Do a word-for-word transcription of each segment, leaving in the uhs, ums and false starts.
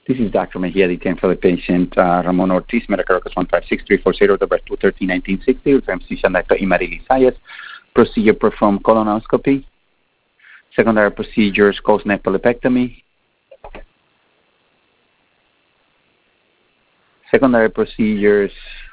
This is Doctor Mejia, detained for the patient, uh, Ramon Ortiz, medical records one five six three four zero, the birth two thirteen nineteen sixty, with physician Doctor Imari Lizayas. Procedure performed colonoscopy. Secondary procedures, closed-neck polypectomy. Secondary procedures,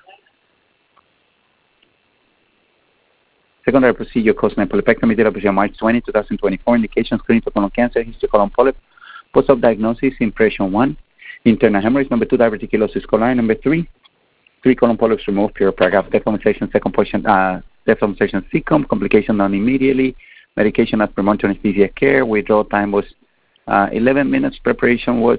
secondary procedure, closed-neck polypectomy, data procedure March twentieth, twenty twenty-four. Indications, clinical colon cancer, history colon polyp, post-op diagnosis, impression one. Internal hemorrhage. Number two, diverticulosis coli. Number three, three colon polyps removed, pure paragraph, deformation, second portion, uh, deformation cecum, complication done immediately, medication as per monitor anesthesia care. Withdrawal time was uh, eleven minutes. Preparation was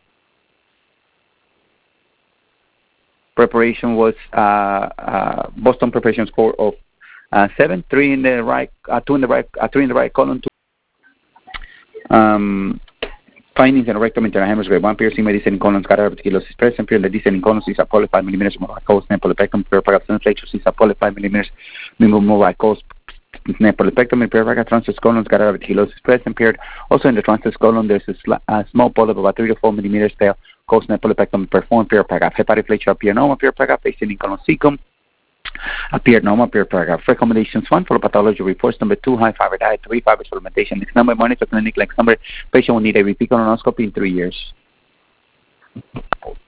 preparation was uh, uh, Boston preparation score of uh, seven, three in the right, uh, two in the right, uh, three in the right colon. Two. Um, Findings in rectum internal hemorrhage grade one, piercing medicine in colon, scatter reticulosis present, period, medicine in colon, cyst polyp five millimeters, monocoast, polypectomy, pericardial sensator, cyst polyp five millimeters, monocoast, polypectomy, pericardial transverse colon, scatter reticulosis present, period. Also in the transverse colon, there's a, sl- a small polyp about three to four millimeters, tail, coast, polypectomy performed, pericardial, hepatoflexure, apianoma, pericardial, patient in colon, cecum. Appeared normal, appeared paragraph. Recommendations one, for pathology reports. Number two, high fiber diet. Three, fiber supplementation. Next number, monitor clinic. Next number, patient will need a repeat colonoscopy in three years.